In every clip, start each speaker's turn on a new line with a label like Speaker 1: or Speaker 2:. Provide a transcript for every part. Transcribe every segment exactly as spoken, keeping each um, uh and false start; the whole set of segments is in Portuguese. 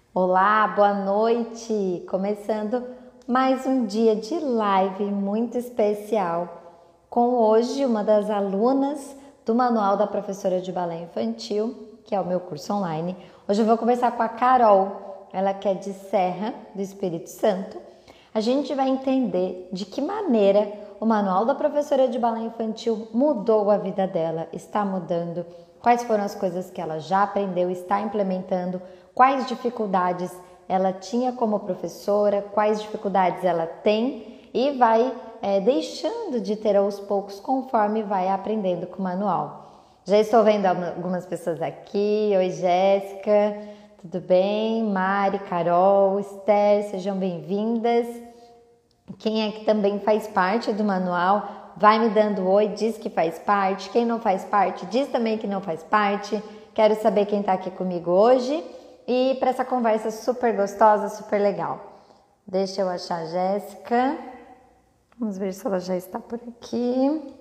Speaker 1: Olá, boa noite! Começando mais um dia de live muito especial com hoje uma das alunas do Manual da Professora de Balé Infantil, que é o meu curso online. Hoje eu vou conversar com a Carol, ela que é de Serra, do Espírito Santo. A gente vai entender de que maneira o Manual da Professora de Balé Infantil mudou a vida dela, está mudando, quais foram as coisas que ela já aprendeu, está implementando, quais dificuldades ela tinha como professora, quais dificuldades ela tem e vai é, deixando de ter aos poucos conforme vai aprendendo com o manual. Já estou vendo algumas pessoas aqui. Oi, Jéssica, tudo bem? Mari, Carol, Esther, sejam bem-vindas. Quem é que também faz parte do manual, vai me dando oi, diz que faz parte. Quem não faz parte, diz também que não faz parte. Quero saber quem está aqui comigo hoje e para essa conversa super gostosa, super legal. Deixa eu achar a Jéssica. Vamos ver se ela já está por aqui.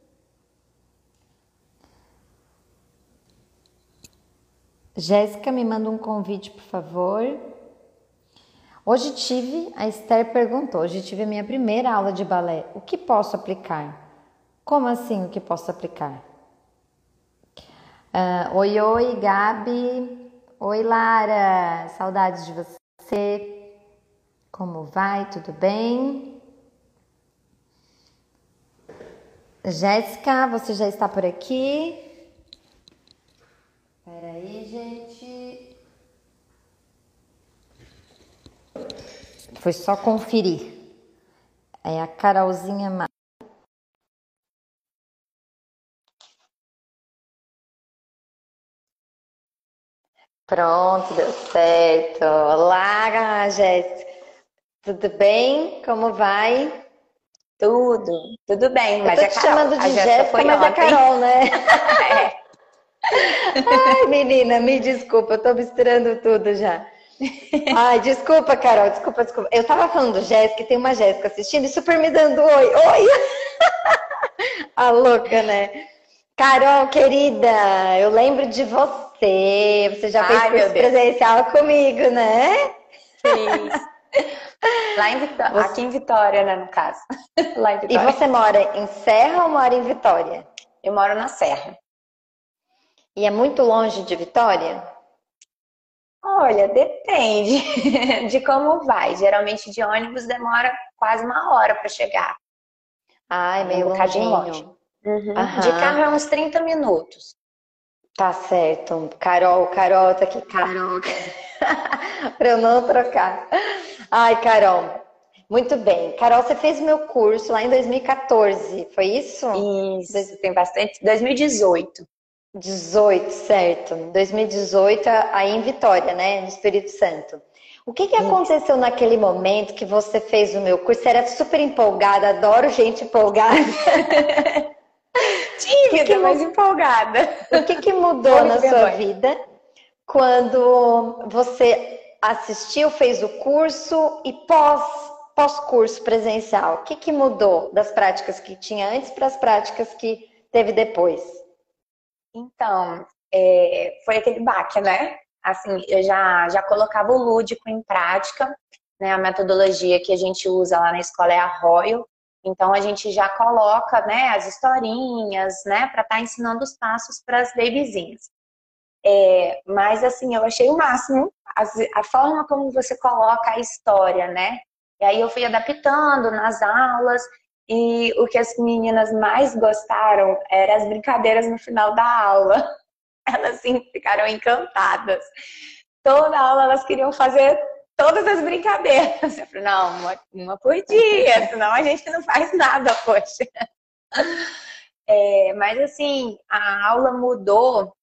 Speaker 1: Jéssica, me manda um convite, por favor. Hoje tive, a Esther perguntou, hoje tive a minha primeira aula de balé. O que posso aplicar? Como assim o que posso aplicar? Uh, oi, oi, Gabi. Oi, Lara. Saudades de você. Como vai? Tudo bem? Jéssica, você já está por aqui? Espera aí, gente. Foi só conferir. É a Carolzinha Ma... Pronto, deu certo. Olá, Jéssica. Tudo bem? Como vai?
Speaker 2: Tudo, tudo bem,
Speaker 1: Eu
Speaker 2: mas
Speaker 1: tô
Speaker 2: a
Speaker 1: te
Speaker 2: Carol,
Speaker 1: chamando
Speaker 2: a
Speaker 1: de
Speaker 2: Jéssica
Speaker 1: Jéssica,
Speaker 2: foi
Speaker 1: mas é
Speaker 2: ontem.
Speaker 1: Carol, né?
Speaker 2: É.
Speaker 1: Ai, menina, me desculpa, eu tô misturando tudo já. Ai, desculpa, Carol, desculpa, desculpa. Eu tava falando Jéssica, e tem uma Jéssica assistindo e super me dando oi. Oi! A louca, né? Carol, querida, eu lembro de você. Você já fez
Speaker 2: Ai, meu
Speaker 1: curso
Speaker 2: Deus,
Speaker 1: presencial comigo, né?
Speaker 2: fiz. Lá em Vitó- aqui
Speaker 1: Você...
Speaker 2: em Vitória, né, no caso. Lá em
Speaker 1: E
Speaker 2: Vitória.
Speaker 1: você mora em Serra ou mora em Vitória?
Speaker 2: Eu moro na Serra.
Speaker 1: E é muito longe de Vitória?
Speaker 2: Olha, depende de como vai. Geralmente de ônibus demora quase uma hora para chegar.
Speaker 1: Ai,
Speaker 2: É um
Speaker 1: meio
Speaker 2: bocadinho longe.
Speaker 1: longinho.
Speaker 2: Uhum. De
Speaker 1: Aham,
Speaker 2: carro é uns trinta minutos.
Speaker 1: tá certo. Carol, Carol, tá aqui, Carol. Pra eu não trocar. Ai, Carol, muito bem. Carol, você fez meu curso lá em dois mil e quatorze, foi isso?
Speaker 2: Isso, tem bastante. dois mil e dezoito.
Speaker 1: dezoito, certo. dois mil e dezoito, aí em Vitória, né? No Espírito Santo. O que que
Speaker 2: Isso.
Speaker 1: aconteceu naquele momento que você fez o meu curso? Você era super empolgada, adoro gente empolgada. O que que,
Speaker 2: Tímida, mas
Speaker 1: mu-
Speaker 2: empolgada.
Speaker 1: o que que mudou
Speaker 2: Morro de
Speaker 1: na sua
Speaker 2: vergonha.
Speaker 1: vida quando você assistiu, fez o curso e pós, pós-curso presencial? O que que mudou das práticas que tinha antes para as práticas que teve depois?
Speaker 2: Então, é, foi aquele baque, né? Assim, eu já, já colocava o lúdico em prática, né? A metodologia que a gente usa lá na escola é a Royal. Então, a gente já coloca, né, as historinhas, né, para estar ensinando os passos para as babyzinhas. É, mas, assim, eu achei o máximo a, a forma como você coloca a história, né? E aí eu fui adaptando nas aulas e o que as meninas mais gostaram eram as brincadeiras no final da aula. Elas assim, ficaram encantadas. Toda aula elas queriam fazer todas as brincadeiras. Eu falei, não, uma, uma por dia, senão a gente não faz nada, poxa. É, mas assim, a aula mudou.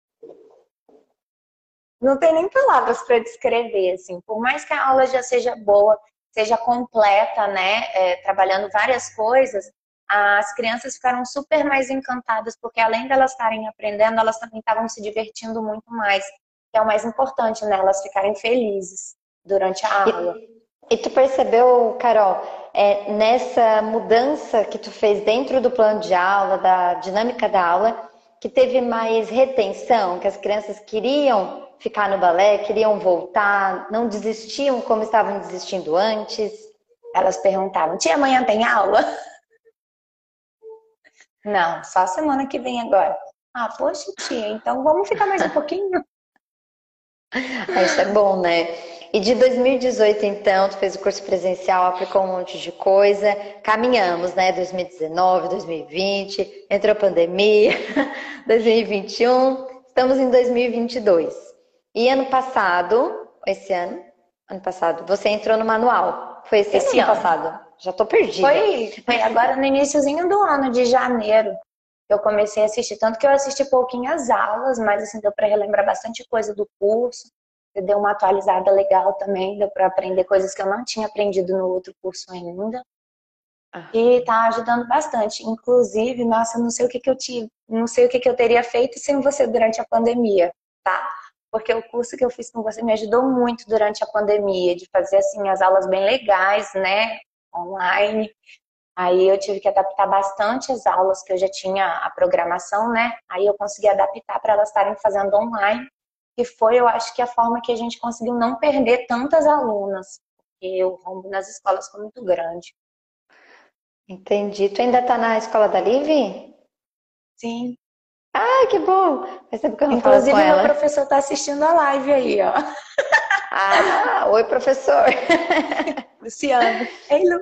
Speaker 2: Não tem nem palavras para descrever, assim. Por mais que a aula já seja boa, seja completa, né, é, trabalhando várias coisas, as crianças ficaram super mais encantadas, porque além delas estarem aprendendo, elas também estavam se divertindo muito mais, que é o mais importante, né, elas ficarem felizes durante a aula.
Speaker 1: E, e tu percebeu, Carol, é, nessa mudança que tu fez dentro do plano de aula, da dinâmica da aula, que teve mais retenção, que as crianças queriam ficar no balé? Queriam voltar? Não desistiam como estavam desistindo antes?
Speaker 2: Elas perguntavam, tia, amanhã tem aula? Não, só semana que vem agora. Ah, poxa, tia, então vamos ficar mais um pouquinho?
Speaker 1: Ah, isso é bom, né? E de dois mil e dezoito, então, tu fez o curso presencial, aplicou um monte de coisa, caminhamos, né? dois mil e dezenove, dois mil e vinte, entrou a pandemia, dois mil e vinte e um, estamos em dois mil e vinte e dois. E ano passado, esse ano, ano passado, você entrou no manual. Foi esse,
Speaker 2: Esse
Speaker 1: ano
Speaker 2: ano.
Speaker 1: passado? Já tô perdida.
Speaker 2: Foi, foi agora no iniciozinho do ano, de janeiro, que eu comecei a assistir. Tanto que eu assisti pouquinhas aulas, mas assim, deu para relembrar bastante coisa do curso. Deu uma atualizada legal também, deu para aprender coisas que eu não tinha aprendido no outro curso ainda.
Speaker 1: Ah.
Speaker 2: E tá ajudando bastante. Inclusive, nossa, não sei o que, que eu tive, não sei o que, que eu teria feito sem você durante a pandemia, tá? Porque o curso que eu fiz com você me ajudou muito durante a pandemia, de fazer assim as aulas bem legais, né? Online. Aí eu tive que adaptar bastante as aulas, que eu já tinha a programação, né? Aí eu consegui adaptar para elas estarem fazendo online. E foi, eu acho que a forma que a gente conseguiu não perder tantas alunas, porque o rombo nas escolas foi muito grande.
Speaker 1: Entendi. Tu ainda tá na escola da Liv?
Speaker 2: Sim.
Speaker 1: Ah, que bom! Faz tempo que eu não falo com
Speaker 2: Inclusive, meu
Speaker 1: ela.
Speaker 2: professor está assistindo a live aí, ó.
Speaker 1: Ah, oi, professor!
Speaker 2: Luciano. Ei, Lu.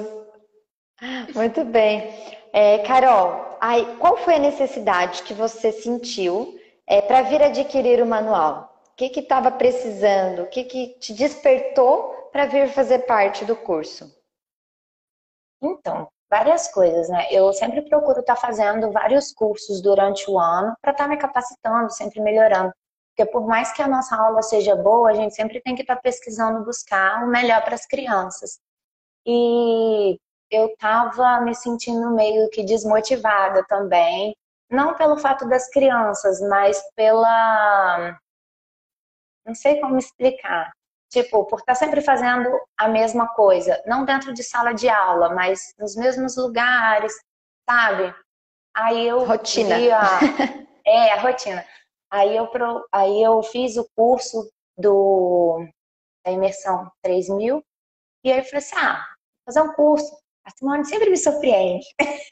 Speaker 1: Muito bem. É, Carol, aí, qual foi a necessidade que você sentiu é, para vir adquirir o manual? O que que estava precisando? O que que te despertou para vir fazer parte do curso?
Speaker 2: Então, várias coisas, né? Eu sempre procuro estar fazendo vários cursos durante o ano para estar me capacitando, sempre melhorando. Porque por mais que a nossa aula seja boa, a gente sempre tem que estar pesquisando, buscar o melhor para as crianças. E eu estava me sentindo meio que desmotivada também, não pelo fato das crianças, mas pela... Não sei como explicar. Tipo, por estar sempre fazendo a mesma coisa, não dentro de sala de aula, mas nos mesmos lugares, sabe? Aí eu
Speaker 1: Rotina.
Speaker 2: vi a... É, a rotina. Aí eu, pro... Aí eu fiz o curso do... da imersão três mil, e aí eu falei assim, ah, vou fazer um curso. A Simone sempre me surpreende.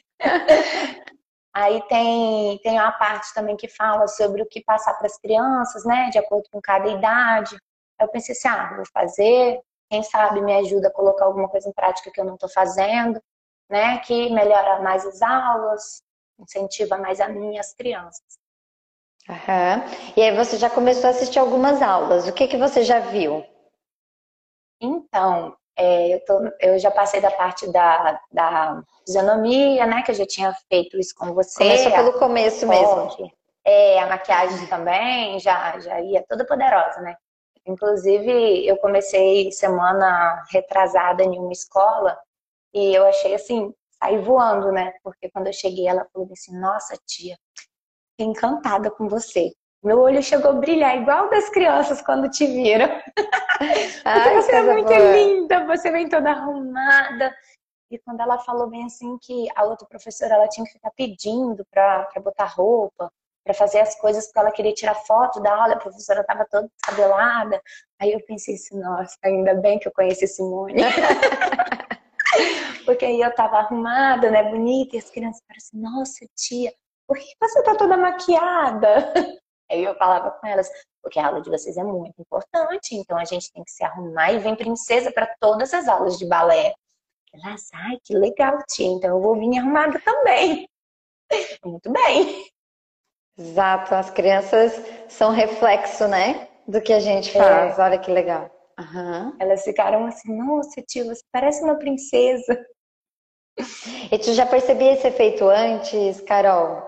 Speaker 2: Aí tem, tem uma parte também que fala sobre o que passar para as crianças, né, de acordo com cada idade. Aí eu pensei assim, ah, vou fazer, quem sabe me ajuda a colocar alguma coisa em prática que eu não estou fazendo, né, que melhora mais as aulas, incentiva mais a mim e as crianças.
Speaker 1: Aham. E aí você já começou a assistir algumas aulas. O que que você já viu?
Speaker 2: Então, é, eu, tô, eu já passei da parte da, da fisionomia, né, que eu já tinha feito isso com você.
Speaker 1: Começou pelo começo mesmo.
Speaker 2: É, a maquiagem também, já, já ia toda poderosa, né? Inclusive, eu comecei semana retrasada em uma escola e eu achei assim, saí voando, né? Porque quando eu cheguei, ela falou assim, nossa tia, fiquei encantada com você. Meu olho chegou a brilhar igual das crianças quando te viram. Porque
Speaker 1: Ai,
Speaker 2: você é
Speaker 1: coisa
Speaker 2: muito
Speaker 1: boa.
Speaker 2: linda, você vem toda arrumada. E quando ela falou bem assim que a outra professora ela tinha que ficar pedindo para botar roupa, para fazer as coisas porque ela queria tirar foto da aula, a professora estava toda descabelada. Aí eu pensei assim, nossa, ainda bem que eu conheci Simone. Porque aí eu tava arrumada, né, bonita, e as crianças falaram assim, nossa tia, por que você tá toda maquiada? Aí eu falava com elas, porque a aula de vocês é muito importante, então a gente tem que se arrumar e vem princesa para todas as aulas de balé. Elas, ai, que legal, tia, então eu vou vir arrumada também. Muito bem.
Speaker 1: Exato, as crianças são reflexo, né, do que a gente faz.
Speaker 2: É,
Speaker 1: Olha que legal. Aham.
Speaker 2: elas ficaram assim, nossa, tia, você parece uma princesa.
Speaker 1: E tu já percebia esse efeito antes, Carol?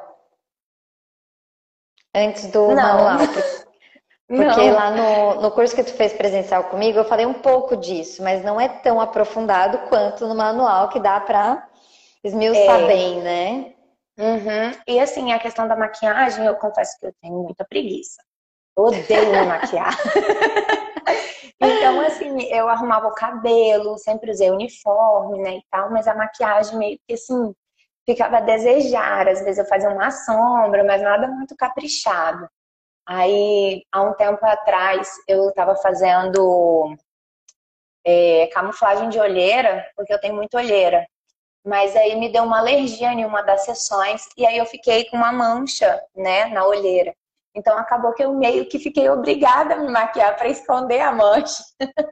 Speaker 1: Antes do
Speaker 2: Não,
Speaker 1: manual? Por- Porque
Speaker 2: não.
Speaker 1: lá no, no curso que tu fez presencial comigo, eu falei um pouco disso, mas não é tão aprofundado quanto no manual, que dá pra esmiuçar
Speaker 2: É,
Speaker 1: bem, né?
Speaker 2: uhum. E assim, a questão da maquiagem, eu confesso que eu tenho muita preguiça. Eu odeio me maquiar. Então, assim, eu arrumava o cabelo, sempre usei uniforme, né, e tal, mas a maquiagem meio que, assim, ficava a desejar. Às vezes eu fazia uma sombra, mas nada muito caprichado. Aí, há um tempo atrás, eu estava fazendo é, camuflagem de olheira, porque eu tenho muita olheira. Mas aí me deu uma alergia em uma das sessões e aí eu fiquei com uma mancha, né, na olheira. Então acabou que eu meio que fiquei obrigada a me maquiar para esconder a mancha.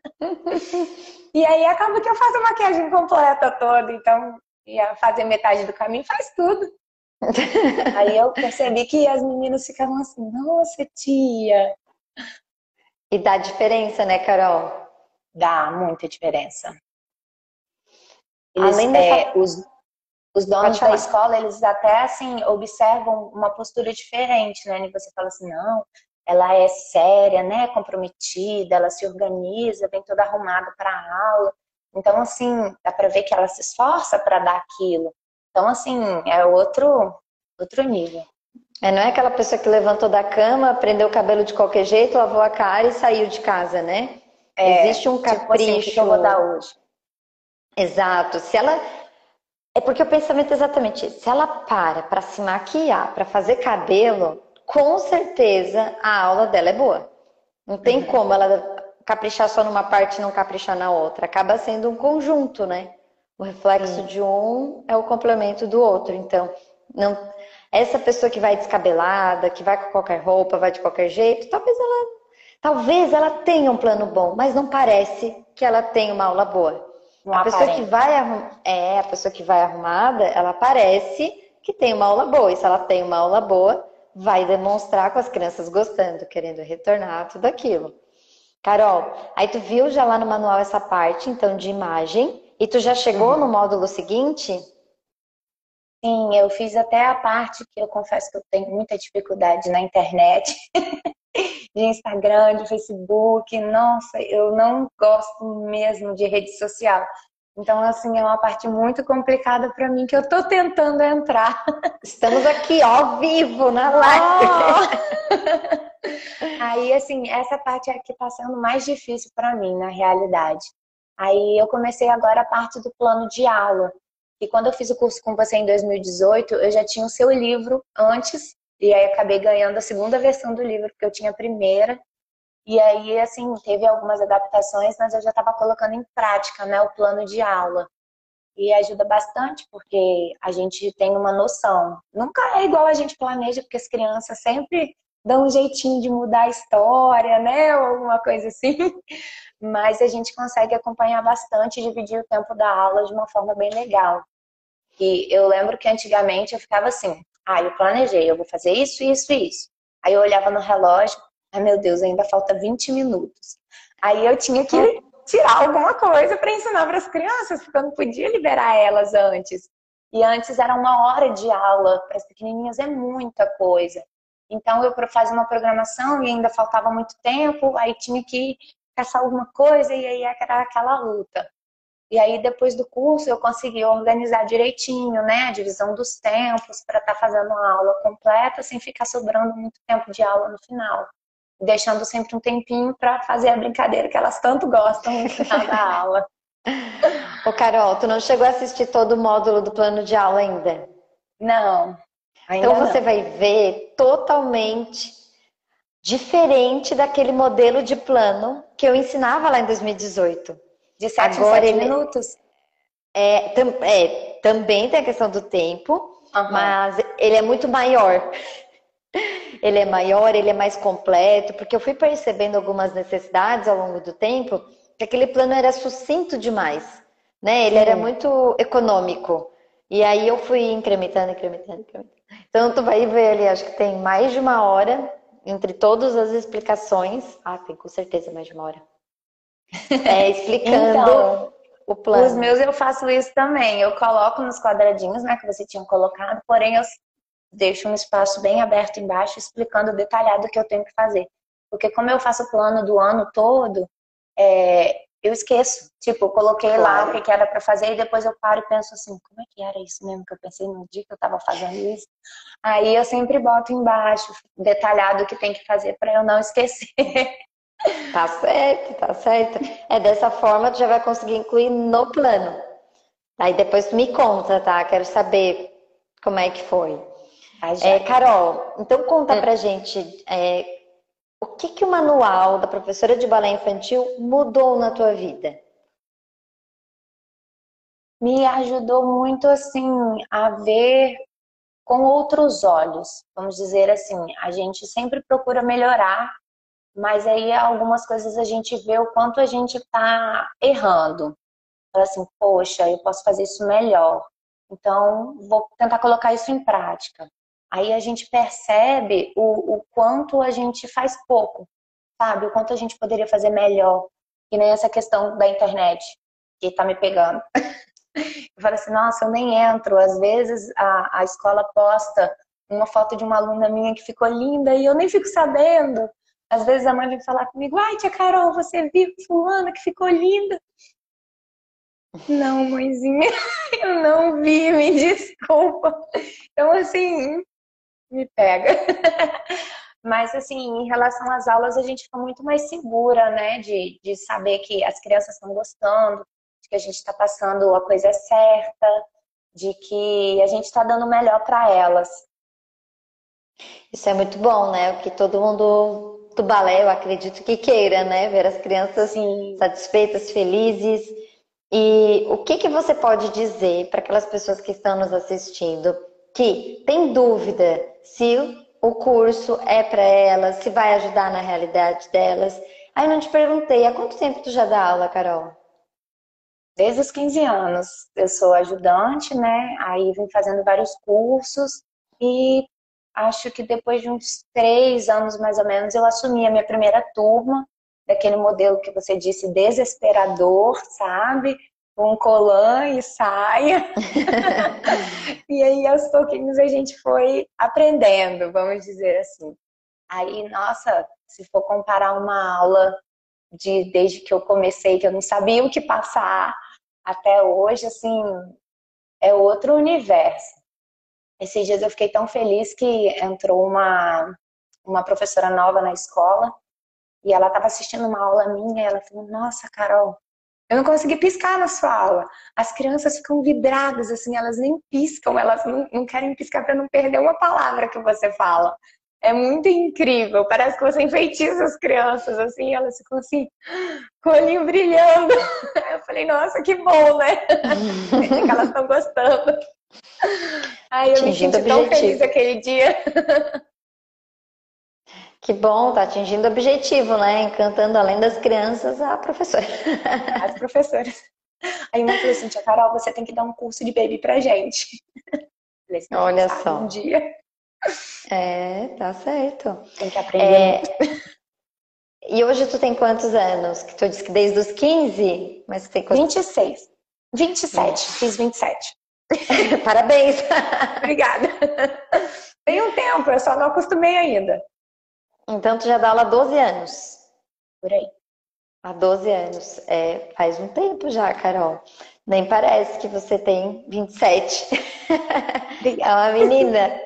Speaker 2: E aí acaba que eu faço a maquiagem completa toda, então ia fazer metade do caminho, faz tudo. Aí eu percebi que as meninas ficavam assim, nossa, tia.
Speaker 1: E dá diferença, né, Carol?
Speaker 2: Dá muita diferença. Eles,
Speaker 1: Além dessa...
Speaker 2: é, os, os donos da escola, eles até assim observam uma postura diferente, né? E você fala assim, não, ela é séria, né? Comprometida, ela se organiza, vem toda arrumada para a aula. Então, assim, dá para ver que ela se esforça para dar aquilo. Então, assim, é outro, outro nível.
Speaker 1: É, não é aquela pessoa que levantou da cama, prendeu o cabelo de qualquer jeito, lavou a cara e saiu de casa, né?
Speaker 2: É,
Speaker 1: existe um capricho.
Speaker 2: Tipo assim, o que eu vou dar hoje?
Speaker 1: Exato. Se ela... É porque o pensamento é exatamente isso. Se ela para para se maquiar, para fazer cabelo, com certeza a aula dela é boa. Não tem uhum. como ela caprichar só numa parte e não caprichar na outra. Acaba sendo um conjunto, né? O reflexo uhum. de um é o complemento do outro. Então, não... essa pessoa que vai descabelada, que vai com qualquer roupa, vai de qualquer jeito, talvez ela, talvez ela tenha um plano bom, mas não parece que ela tem uma aula boa. A pessoa, que vai arrum... é, a pessoa que vai arrumada, ela parece que tem uma aula boa. E se ela tem uma aula boa, vai demonstrar com as crianças gostando, querendo retornar, tudo aquilo. Carol, aí tu viu já lá no manual essa parte, então, de imagem, e tu já chegou uhum. no módulo seguinte?
Speaker 2: Sim, eu fiz até a parte que eu confesso que eu tenho muita dificuldade na internet. De Instagram, de Facebook, nossa, eu não gosto mesmo de rede social. Então, assim, é uma parte muito complicada para mim que eu tô tentando entrar.
Speaker 1: Estamos aqui, ó, ao vivo, na live.
Speaker 2: Oh! Aí, assim, essa parte é que tá sendo mais difícil para mim, na realidade. Aí eu comecei agora a parte do plano de aula. E quando eu fiz o curso com você em dois mil e dezoito, eu já tinha o seu livro antes. E aí acabei ganhando a segunda versão do livro, porque eu tinha a primeira. E aí, assim, teve algumas adaptações, mas eu já estava colocando em prática, né, o plano de aula. E ajuda bastante, porque a gente tem uma noção. Nunca é igual a gente planeja, porque as crianças sempre dão um jeitinho de mudar a história, né, ou alguma coisa assim. Mas a gente consegue acompanhar bastante e dividir o tempo da aula de uma forma bem legal. E eu lembro que antigamente eu ficava assim, ah, eu planejei, eu vou fazer isso, isso e isso. Aí eu olhava no relógio, ai meu Deus, ainda falta vinte minutos. Aí eu tinha que tirar alguma coisa para ensinar para as crianças, porque eu não podia liberar elas antes. E antes era uma hora de aula, para as pequenininhas é muita coisa. Então eu fazia uma programação e ainda faltava muito tempo, aí tinha que caçar alguma coisa e aí era aquela luta. E aí, depois do curso, eu consegui organizar direitinho, né? A divisão dos tempos para estar tá fazendo a aula completa sem ficar sobrando muito tempo de aula no final. Deixando sempre um tempinho para fazer a brincadeira que elas tanto gostam no final da aula.
Speaker 1: Ô, Carol, tu não chegou a assistir todo o módulo do plano de aula ainda?
Speaker 2: Não, ainda
Speaker 1: Então você
Speaker 2: não.
Speaker 1: vai ver totalmente diferente daquele modelo de plano que eu ensinava lá em dois mil e dezoito.
Speaker 2: De sete
Speaker 1: Agora,
Speaker 2: em sete
Speaker 1: ele...
Speaker 2: minutos?
Speaker 1: É, tam, é, também tem a questão do tempo, uhum. mas ele é muito maior. Ele é maior, ele é mais completo, porque eu fui percebendo algumas necessidades ao longo do tempo, que aquele plano era sucinto demais, né? Ele Sim. era muito econômico. E aí eu fui incrementando, incrementando, incrementando. Então tu vai ver ali, acho que tem mais de uma hora entre todas as explicações. Ah, tem com certeza mais de uma hora. É, explicando
Speaker 2: então,
Speaker 1: o plano.
Speaker 2: Os meus eu faço isso também. Eu coloco nos quadradinhos, né, que você tinha colocado, porém eu deixo um espaço bem aberto embaixo, explicando detalhado o que eu tenho que fazer. Porque como eu faço o plano do ano todo, é, eu esqueço. Tipo, eu coloquei claro. lá o que era para fazer e depois eu paro e penso assim, como é que era isso mesmo que eu pensei no dia que eu estava fazendo isso? Aí eu sempre boto embaixo, detalhado o que tem que fazer para eu não esquecer.
Speaker 1: Tá certo, tá certo. É dessa forma tu já vai conseguir incluir no plano. Aí depois tu me conta, tá? Quero saber como é que foi. É, Carol, então conta hum. pra gente é, O que que o manual da professora de balé infantil mudou na tua vida?
Speaker 2: Me ajudou muito, assim, a ver com outros olhos. Vamos dizer assim, a gente sempre procura melhorar, mas aí algumas coisas a gente vê o quanto a gente está errando. Fala assim, poxa, eu posso fazer isso melhor. Então, vou tentar colocar isso em prática. Aí a gente percebe o, o quanto a gente faz pouco, sabe? O quanto a gente poderia fazer melhor. E nem essa questão da internet, que tá me pegando. Eu falo assim, nossa, eu nem entro. Às vezes a, a escola posta uma foto de uma aluna minha que ficou linda e eu nem fico sabendo. Às vezes a mãe vem falar comigo, ai, tia Carol, você viu fulana que ficou linda? Não, mãezinha, eu não vi, me desculpa. Então, assim, me pega. Mas, assim, em relação às aulas, a gente fica muito mais segura, né? De, de saber que as crianças estão gostando, de que a gente está passando a coisa certa, de que a gente está dando o melhor para elas.
Speaker 1: Isso é muito bom, né? O que todo mundo do balé, eu acredito que queira, né? Ver as crianças
Speaker 2: Sim.
Speaker 1: satisfeitas, felizes. E o que que você pode dizer para aquelas pessoas que estão nos assistindo que tem dúvida se o curso é para elas, se vai ajudar na realidade delas? Aí eu não te perguntei, há quanto tempo tu já dá aula, Carol?
Speaker 2: Desde os quinze anos, eu sou ajudante, né? Aí vim fazendo vários cursos e acho que depois de uns três anos, mais ou menos, eu assumi a minha primeira turma, daquele modelo que você disse, desesperador, sabe? Com colã e saia. E aí, aos pouquinhos, a gente foi aprendendo, vamos dizer assim. Aí, nossa, se for comparar uma aula de desde que eu comecei, que eu não sabia o que passar, até hoje, assim, é outro universo. Esses dias eu fiquei tão feliz que entrou uma, uma professora nova na escola e ela estava assistindo uma aula minha e ela falou, nossa, Carol, eu não consegui piscar na sua aula. As crianças ficam vidradas, assim, elas nem piscam, elas não, não querem piscar para não perder uma palavra que você fala. É muito incrível, parece que você enfeitiça as crianças, assim, elas ficam assim, com o olhinho brilhando. Eu falei, nossa, que bom, né? Que elas estão gostando. Ai, eu me
Speaker 1: Atingindo o
Speaker 2: senti tão feliz
Speaker 1: objetivo.
Speaker 2: aquele dia.
Speaker 1: Que bom, tá atingindo o objetivo, né? Encantando além das crianças a professora.
Speaker 2: As professoras. Aí uma falou assim, tia Carol, você tem que dar um curso de baby pra gente. Eu falei assim, quem
Speaker 1: Olha
Speaker 2: sabe um
Speaker 1: só.
Speaker 2: dia.
Speaker 1: É, tá certo.
Speaker 2: Tem que aprender
Speaker 1: É,
Speaker 2: muito.
Speaker 1: e hoje tu tem quantos anos? Que tu disse que desde os quinze, mas que tem quantos?
Speaker 2: vinte e seis. vinte e sete. Fiz vinte e sete.
Speaker 1: Parabéns!
Speaker 2: Obrigada. Tem um tempo, eu só não acostumei ainda.
Speaker 1: Então tu já dá aula há doze anos.
Speaker 2: Por aí.
Speaker 1: Há doze anos. É, faz um tempo já, Carol. Nem parece que você tem vinte e sete. É uma menina.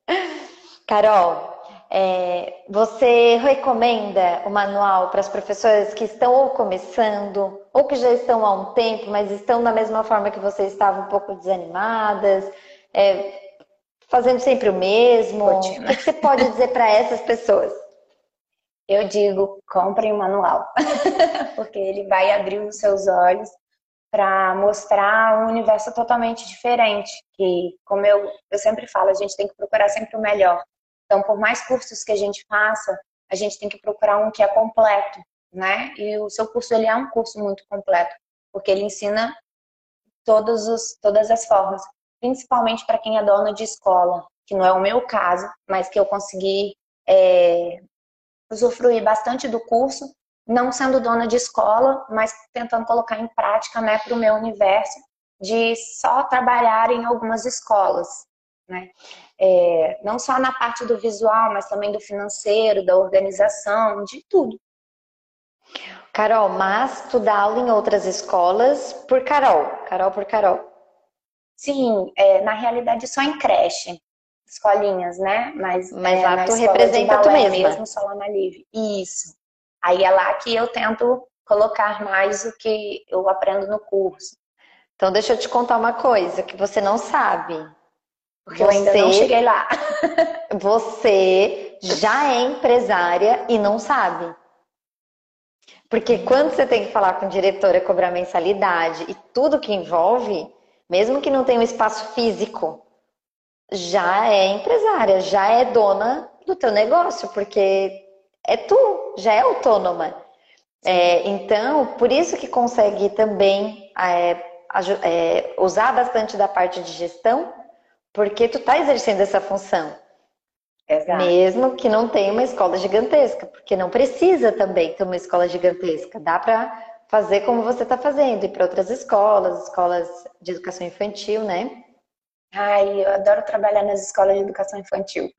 Speaker 1: Carol, é, você recomenda o manual para as professoras que estão ou começando, ou que já estão há um tempo, mas estão da mesma forma que você estava, um pouco desanimadas, é, fazendo sempre o mesmo?
Speaker 2: Rotina.
Speaker 1: O que que você pode dizer para essas pessoas?
Speaker 2: Eu digo, comprem o manual. Porque ele vai abrir os seus olhos para mostrar um universo totalmente diferente. Que, como eu, eu sempre falo, a gente tem que procurar sempre o melhor. Então, por mais cursos que a gente faça, a gente tem que procurar um que é completo, né? E o seu curso, ele é um curso muito completo, porque ele ensina todos os, todas as formas, principalmente para quem é dono de escola, que não é o meu caso, mas que eu consegui é, usufruir bastante do curso, não sendo dona de escola, mas tentando colocar em prática, né, para o meu universo, de só trabalhar em algumas escolas, né? É, não só na parte do visual, mas também do financeiro, da organização, de tudo.
Speaker 1: Carol, mas tu dá aula em outras escolas por Carol, Carol por Carol.
Speaker 2: Sim, é, na realidade só em creche, escolinhas, né? Mas,
Speaker 1: Mas
Speaker 2: é,
Speaker 1: lá
Speaker 2: na
Speaker 1: tu
Speaker 2: escola de
Speaker 1: representa tu
Speaker 2: balé
Speaker 1: mesma.
Speaker 2: mesmo, só lá na Live. Isso. Aí é lá que eu tento colocar mais o que eu aprendo no curso.
Speaker 1: Então deixa eu te contar uma coisa que você não sabe.
Speaker 2: Porque eu ainda não cheguei lá.
Speaker 1: Você já é empresária e não sabe. Porque quando você tem que falar com diretora, cobrar mensalidade e tudo que envolve, mesmo que não tenha um espaço físico, já é empresária, já é dona do teu negócio, porque é tu, já é autônoma. É, então, por isso que consegue também é, é, usar bastante da parte de gestão, porque tu tá exercendo essa função.
Speaker 2: Exato.
Speaker 1: Mesmo que não tenha uma escola gigantesca, porque não precisa também ter uma escola gigantesca. Dá para fazer como você está fazendo, ir para outras escolas, escolas de educação infantil, né?
Speaker 2: Ai, eu adoro trabalhar nas escolas de educação infantil.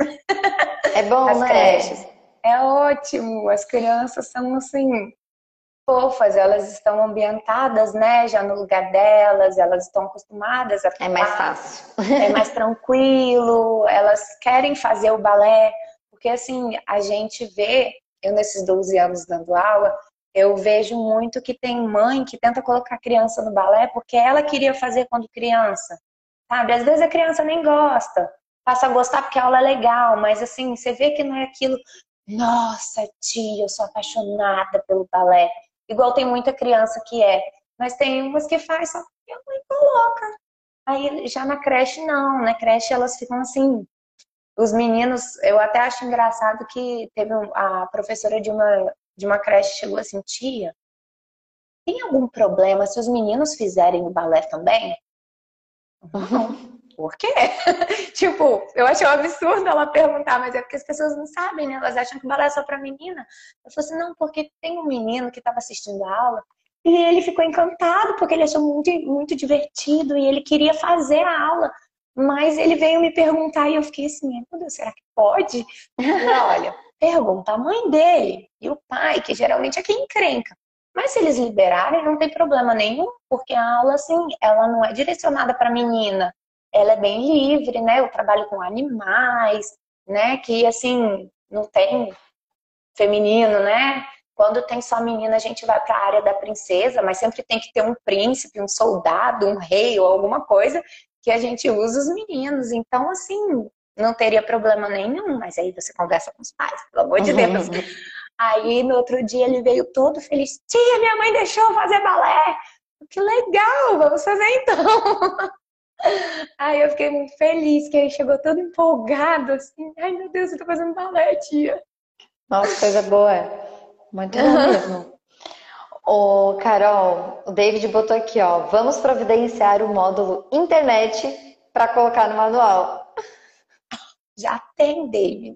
Speaker 1: É bom,
Speaker 2: As
Speaker 1: né?
Speaker 2: creches. É ótimo. As crianças são assim, fofas, elas estão ambientadas, né, já no lugar delas, elas estão acostumadas a
Speaker 1: É mais fácil.
Speaker 2: É mais tranquilo, elas querem fazer o balé, porque assim, a gente vê, eu nesses doze anos dando aula, eu vejo muito que tem mãe que tenta colocar a criança no balé porque ela queria fazer quando criança, sabe? Às vezes a criança nem gosta, passa a gostar porque a aula é legal, mas assim, você vê que não é aquilo, nossa tia, eu sou apaixonada pelo balé. Igual tem muita criança que é, mas tem umas que faz só porque a mãe coloca. Aí já na creche não, na creche elas ficam assim, os meninos, eu até acho engraçado que teve um, a professora de uma, de uma creche chegou assim, tia, tem algum problema se os meninos fizerem o balé também? Não, por quê? Tipo, eu achei um absurdo ela perguntar, mas é porque as pessoas não sabem, né? Elas acham que o balé é só pra menina. Eu falei assim, não, porque tem um menino que estava assistindo a aula e ele ficou encantado porque ele achou muito, muito divertido e ele queria fazer a aula. Mas ele veio me perguntar e eu fiquei assim, meu Deus, será que pode? E olha, pergunta a mãe dele e o pai, que geralmente é quem encrenca. Mas se eles liberarem, não tem problema nenhum, porque a aula, assim, ela não é direcionada para menina. Ela é bem livre, né? Eu trabalho com animais, né? Que, assim, não tem feminino, né? Quando tem só menina, a gente vai para a área da princesa, mas sempre tem que ter um príncipe, um soldado, um rei ou alguma coisa que a gente usa os meninos. Então, assim, não teria problema nenhum, mas aí você conversa com os pais, pelo amor de Deus. Aí, no outro dia, ele veio todo feliz. Tia, minha mãe deixou eu fazer balé. Que legal, vamos fazer então. Aí eu fiquei muito feliz, que ele chegou todo empolgado, assim. Ai, meu Deus, eu tô fazendo balé, tia.
Speaker 1: Nossa, coisa boa. Muito bom mesmo. Ô, Carol, o David botou aqui, ó. Vamos providenciar o módulo internet para colocar no manual.
Speaker 2: Já tem, David.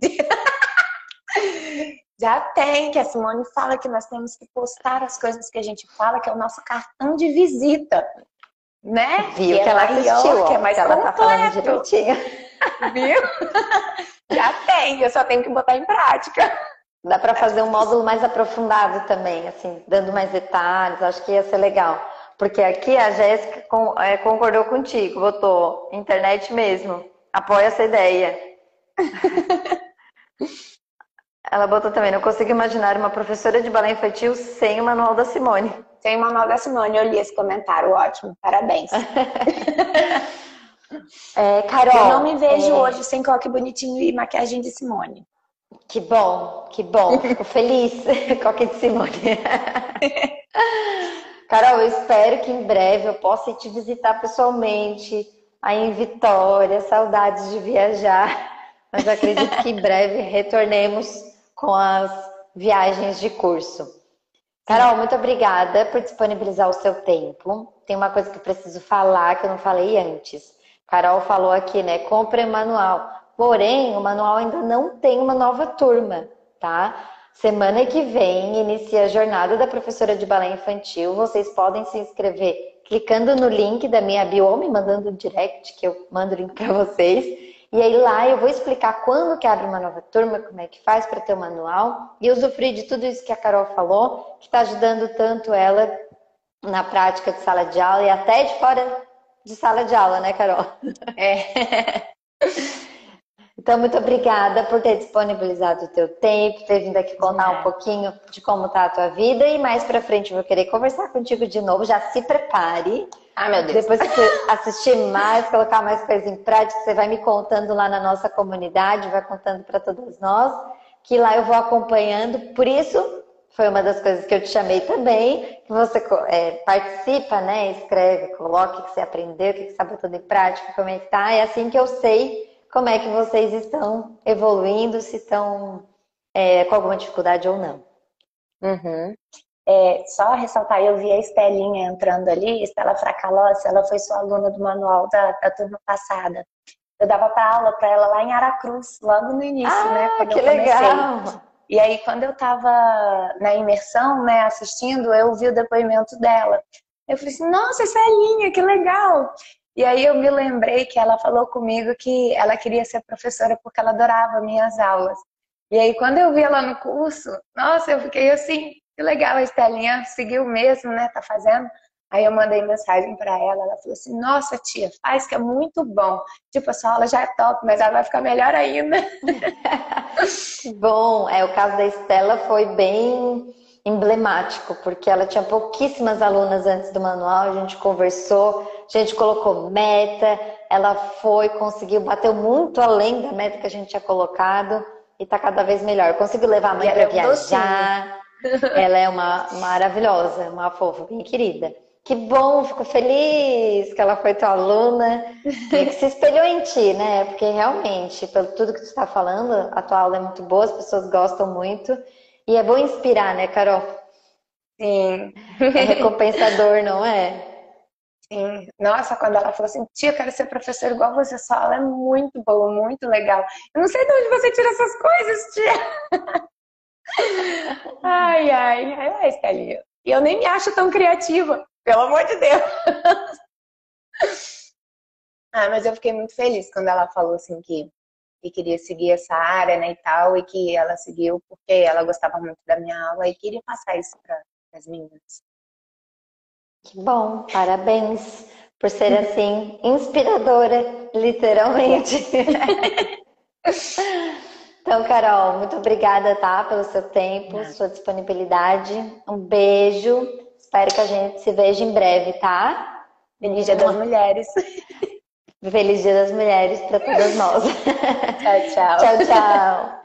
Speaker 2: Já tem, que a Simone fala que nós temos que postar as coisas que a gente fala, que é o nosso cartão de visita, né?
Speaker 1: Viu
Speaker 2: que,
Speaker 1: que
Speaker 2: é
Speaker 1: ela
Speaker 2: maior,
Speaker 1: assistiu, ó,
Speaker 2: que é mais
Speaker 1: que ela
Speaker 2: completo.
Speaker 1: tá falando direitinho.
Speaker 2: Viu? Já tem, eu só tenho que botar em prática.
Speaker 1: Dá para fazer um módulo mais aprofundado também, assim, dando mais detalhes, acho que ia ser legal. Porque aqui a Jéssica concordou contigo, botou internet mesmo, apoia essa ideia. Ela botou também, não consigo imaginar uma professora de balé infantil sem o manual da Simone.
Speaker 2: Sem o manual da Simone, eu li esse comentário, ótimo, parabéns.
Speaker 1: É, Carol,
Speaker 2: eu não me vejo
Speaker 1: é...
Speaker 2: hoje sem coque bonitinho e maquiagem de Simone.
Speaker 1: Que bom, que bom, fico feliz, coque de Simone. Carol, eu espero que em breve eu possa ir te visitar pessoalmente, aí em Vitória, saudades de viajar, mas acredito que em breve retornemos com as viagens de curso. Carol, muito obrigada por disponibilizar o seu tempo. Tem uma coisa que eu preciso falar que eu não falei antes. Carol falou aqui, né? Compre o manual. Porém, o manual ainda não tem uma nova turma, tá? Semana que vem inicia a jornada da professora de balé infantil. Vocês podem se inscrever clicando no link da minha bio ou me mandando um direct que eu mando o link para vocês. E aí lá eu vou explicar quando que abre uma nova turma, como é que faz para ter o manual e usufruir de tudo isso que a Carol falou, que está ajudando tanto ela na prática de sala de aula e até de fora de sala de aula, né, Carol?
Speaker 2: É.
Speaker 1: Então, muito obrigada por ter disponibilizado o teu tempo, ter vindo aqui contar um
Speaker 2: É.
Speaker 1: pouquinho de como tá a tua vida e mais pra frente eu vou querer conversar contigo de novo. Já se prepare.
Speaker 2: Ah, meu Deus.
Speaker 1: Depois que você assistir mais, colocar mais coisas em prática, você vai me contando lá na nossa comunidade, vai contando para todas nós, que lá eu vou acompanhando. Por isso, foi uma das coisas que eu te chamei também, que você é, participa, né? Escreve, coloca o que você aprendeu, o que você está botando em prática, como é que tá. É assim que eu sei como é que vocês estão evoluindo, se estão é, com alguma dificuldade ou não.
Speaker 2: Uhum. É, só ressaltar, eu vi a Estelinha entrando ali, Estela Fracalossi, ela foi sua aluna do manual da, da turma passada. Eu dava pra aula para ela lá em Aracruz, logo no início,
Speaker 1: ah,
Speaker 2: né? Quando
Speaker 1: que
Speaker 2: eu comecei.
Speaker 1: legal!
Speaker 2: E aí, quando eu estava na imersão, né, assistindo, eu vi o depoimento dela. Eu falei assim, nossa, Celinha, que legal! E aí eu me lembrei que ela falou comigo que ela queria ser professora porque ela adorava minhas aulas. E aí, quando eu vi ela no curso, nossa, eu fiquei assim, que legal, a Estelinha seguiu mesmo, né, tá fazendo. Aí eu mandei mensagem para ela, ela falou assim, nossa tia, faz que é muito bom. Tipo, a sua aula já é top, mas ela vai ficar melhor ainda.
Speaker 1: Bom, é, o caso da Estela foi bem emblemático, porque ela tinha pouquíssimas alunas antes do manual, a gente conversou, a gente colocou meta, ela foi, conseguiu, bateu muito além da meta que a gente tinha colocado e tá cada vez melhor. Conseguiu levar a mãe para viajar, ela é uma maravilhosa, uma fofa, bem querida. Que bom, fico feliz que ela foi tua aluna e que se espelhou em ti, né? Porque realmente, pelo tudo que tu está falando, a tua aula é muito boa, as pessoas gostam muito. E é bom inspirar, né, Carol?
Speaker 2: Sim.
Speaker 1: É recompensador, não é?
Speaker 2: Sim. Nossa, quando ela falou assim, tia, eu quero ser professora igual você, sua aula é muito boa, muito legal. Eu não sei de onde você tira essas coisas, tia. Ai, ai, ai, ai, Estelinha. E eu nem me acho tão criativa, pelo amor de Deus. Ah, mas eu fiquei muito feliz quando ela falou assim que, que queria seguir essa área, né, e tal, e que ela seguiu porque ela gostava muito da minha aula e queria passar isso para as meninas.
Speaker 1: Que bom, parabéns por ser assim, inspiradora, literalmente. Então, Carol, muito obrigada, tá, pelo seu tempo, sua disponibilidade. Um beijo. Espero que a gente se veja em breve, tá?
Speaker 2: Feliz Dia das Mulheres.
Speaker 1: Feliz Dia das Mulheres para todas nós.
Speaker 2: Tchau, tchau.
Speaker 1: Tchau, tchau.